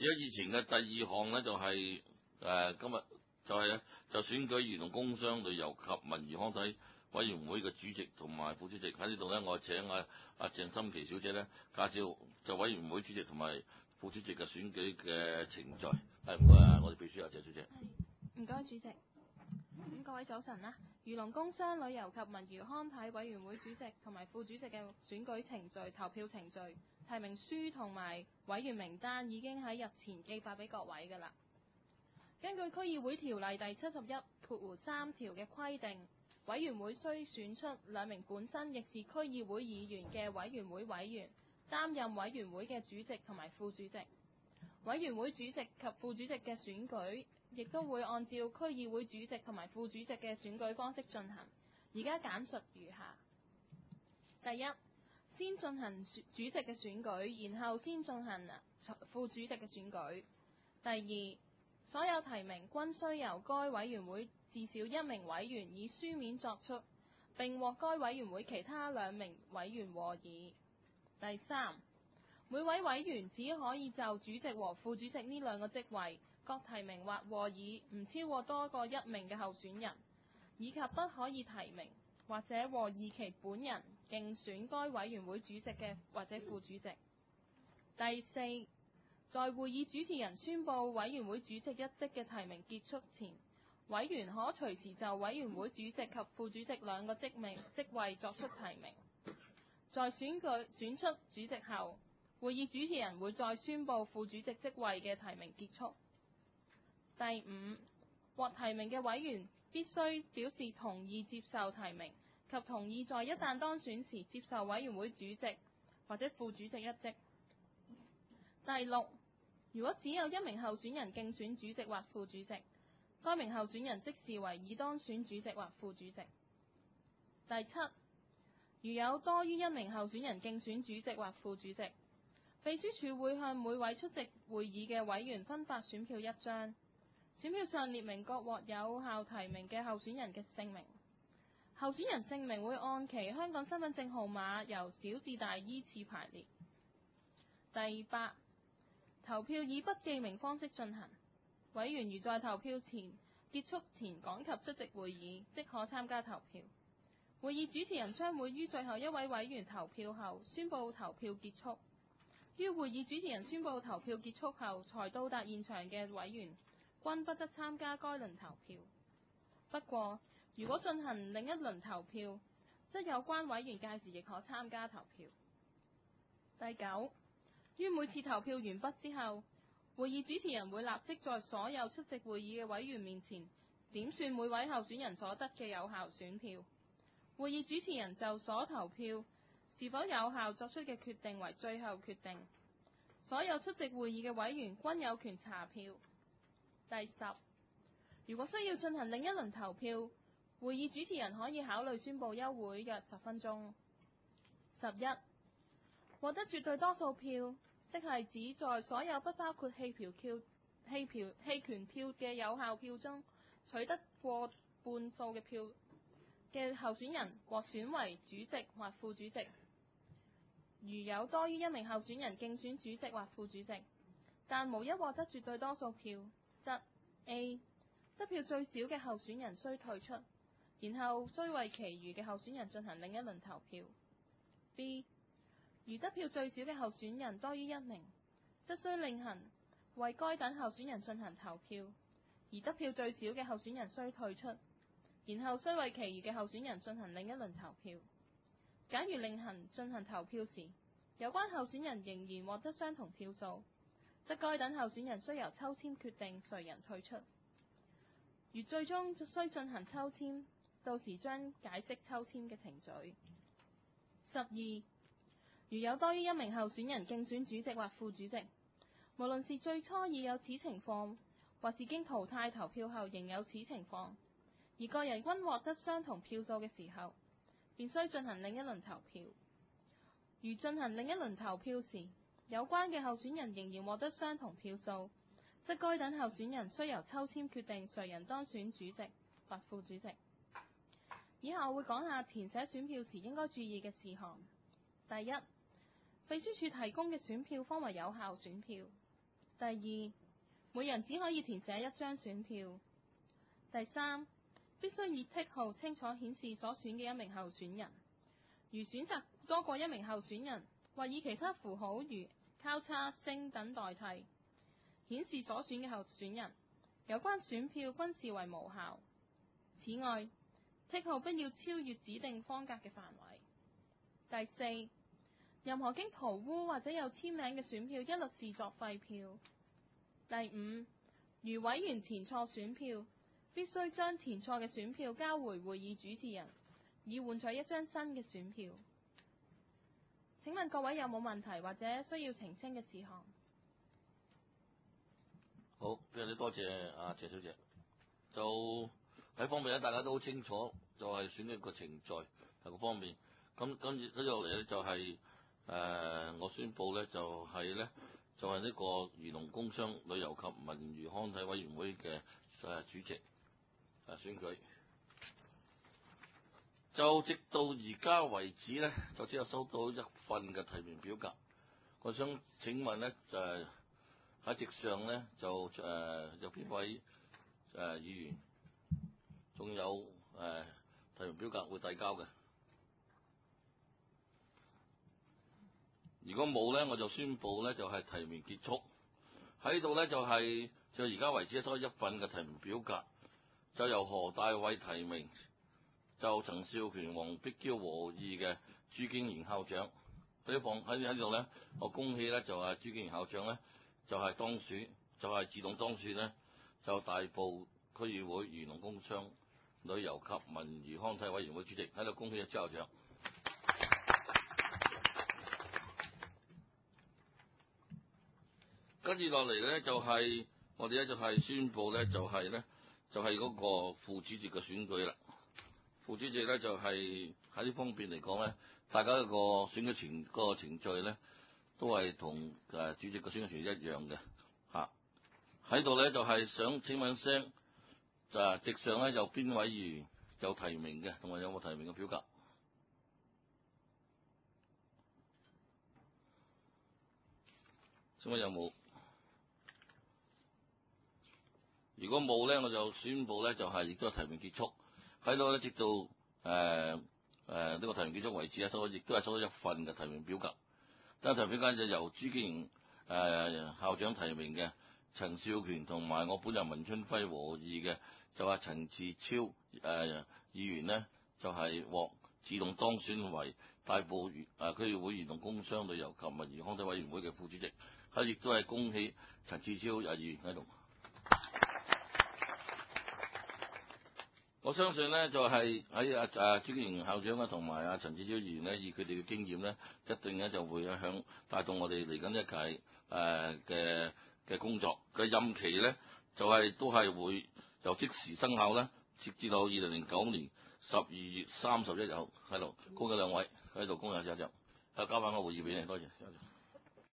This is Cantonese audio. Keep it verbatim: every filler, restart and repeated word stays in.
而家以前嘅第二項咧就係、是、誒、呃、今日就係、是、咧就選舉漁農工商旅遊及文娛康體委員會嘅主席同埋副主席。喺呢度咧，我請阿阿鄭心琪小姐咧介紹就委員會主席同埋副主席嘅選舉嘅程序。係唔該啊，我哋秘書阿鄭小姐。 係唔該主席。咁各位早晨啦，漁農工商旅遊及文娛康體委員會主席同埋副主席嘅選舉程序、投票程序、提名書同埋委員名單已經喺日前寄發俾各位㗎啦。根據區議會條例第七十一括三條嘅規定，委員會須選出兩名本身亦是區議會議員嘅委員會委員，擔任委員會嘅主席同埋副主席。委員會主席及副主席嘅選舉亦都會按照區議會主席同埋副主席嘅選舉方式進行。而家簡述如下：第一，先進行主席嘅選舉，然後先進行副主席嘅選舉。第二，所有提名均須由該委員會至少一名委員以書面作出，並獲該委員會其他兩名委員和議。第三，每位委員只可以就主席和副主席呢兩個職位各提名或和議唔超過多過一名嘅候選人，以及不可以提名或者和議其本人競選該委員會主席嘅或者副主席。第四，在會議主持人宣布委員會主席一職嘅提名結束前，委員可隨時就委員會主席及副主席兩個職名職位作出提名。在選舉選出主席後，會議主持人會再宣布副主席職位嘅提名結束。第五，獲提名嘅委員必須表示同意接受提名及同意在一旦當選時接受委員會主席或者副主席一職。第六，如果只有一名候選人競選主席或副主席，該名候選人即視為已當選主席或副主席。第七，如有多於一名候選人競選主席或副主席，秘書處會向每位出席會議嘅委員分發選票一張，選票上列明各獲有效提名嘅候選人嘅姓名。候選人姓名會按其香港身份證號碼由小至大依次排列。第八，投票以不記名方式進行，委員如在投票前結束前趕及出席會議，即可參加投票。會議主持人將會於最後一位委員投票後宣布投票結束。於會議主持人宣布投票結束後才到達現場嘅委員均不得參加該輪投票。不過，如果進行另一輪投票，則有關委員屆時亦可參加投票。第九，於每次投票完畢之後，會議主持人會立即在所有出席會議嘅委員面前點算每位候選人所得嘅有效選票。會議主持人就所投票是否有效作出嘅決定為最後決定。所有出席會議嘅委員均有權查票。第十，如果需要進行另一輪投票，會議主持人可以考慮宣布休會約十分鐘。十一，獲得絕對多數票，即係指在所有不包括棄票票、棄票、棄權票嘅有效票中，取得過半數嘅票嘅候選人獲選為主席或副主席。如有多於一名候選人競選主席或副主席，但無一獲得絕對多數票，則 A 得票最少嘅候選人須退出，然後須為其餘嘅候選人進行另一輪投票。B 如得票最少嘅候選人多於一名，則須另行為該等候選人進行投票，而得票最少嘅候選人須退出，然後須為其餘嘅候選人進行另一輪投票。假如另行進行投票時，有關候選人仍然獲得相同票數，則該等候選人須由抽籤決定誰人退出。如最終須進行抽籤，到時將解釋抽籤嘅程序。十二，如有多於一名候選人競選主席或副主席，無論是最初已有此情況，或是經淘汰投票後仍有此情況，而各人均獲得相同票數嘅時候，便須進行另一輪投票。如進行另一輪投票時，有關嘅候選人仍然獲得相同票數，則該等候選人須由抽籤決定誰人當選主席或副主席。以下我會講下填寫選票時應該注意嘅事項。第一，秘書處提供嘅選票方為有效選票。 第二，每人只可以填寫一張選票。第三，必須以剔號清楚顯示所選嘅一名候選人。如選擇多過一名候選人，或以其他符號如交叉、星等代替顯示所選嘅候選人，有關選票均視為無效。此外，剔號不要超越指定方格嘅範圍。第四，任何經塗污或者有簽名嘅選票一律視作廢票。第五，如委員填錯選票，必須將填錯嘅選票交回會議主持人，以換取一張新嘅選票。請問各位有冇問題或者需要澄清嘅事項？ 好，非常之多謝阿謝小姐。就喺方面咧，大家都好清楚，就係、是、選舉個程序係個方面。咁跟住跟住落嚟咧，就係、是、誒、呃、我宣佈咧，就係、是、咧，就係、是、呢個漁農工商旅遊及文娛康體委員會嘅誒主席誒選舉。就直到而家為止咧，就只有收到一份嘅提名表格。我想請問咧，就係喺席上咧，就誒、呃、有邊位誒、呃、議員仲有誒、呃、提名表格會遞交嘅？如果冇咧，我就宣佈咧，就係、是、提名結束。喺度咧，就係、是、就而家為止收到一份嘅提名表格，就由何大偉提名。就陳少權、黃碧嬌和議嘅朱經賢校長，喺放喺喺度咧，我恭喜咧就係朱經賢校長咧就係、是、當選，就係、是、自動當選咧，就大埔區議會漁農工商旅遊及文娛康體委員會主席，喺度恭喜啊朱校長。跟住落嚟咧就係、是、我哋咧就係宣佈咧就係、是、咧就係、是、嗰個副主席嘅選舉啦。副主席咧就係喺呢方面嚟講咧，大家個選舉程個程序咧，都係同誒主席嘅選舉程序一樣嘅嚇。喺度咧就係、是、想請問聲，就係席上咧有邊位議員有提名嘅，同埋有冇提名嘅表格？請問有冇？如果冇咧，我就宣佈咧就係亦都係提名結束。喺度咧，直到誒誒呢個提名結束為止咧，收亦都係收到一份嘅提名表格。呢個提名表格就由朱經賢誒校長提名嘅，陳少權同埋我本人文春輝和議嘅，就話陳志超誒、呃、議員呢，就係、是、獲自動當選為大埔漁誒區議會漁農工商旅遊及文娛康體委員會嘅副主席。佢亦都係恭喜陳志超議員喺度。我相信咧，就係喺阿阿朱經賢校長啊，同埋阿陳志超議員咧，以佢哋嘅經驗咧，一定咧就會響帶動我哋嚟緊一屆誒嘅嘅工作嘅任期咧，就係、是、都係會由即時生效啦，直至到二零零九年十二月三十一日喺度。恭喜兩位喺度，恭喜校長，啊交翻個會議俾你，多謝。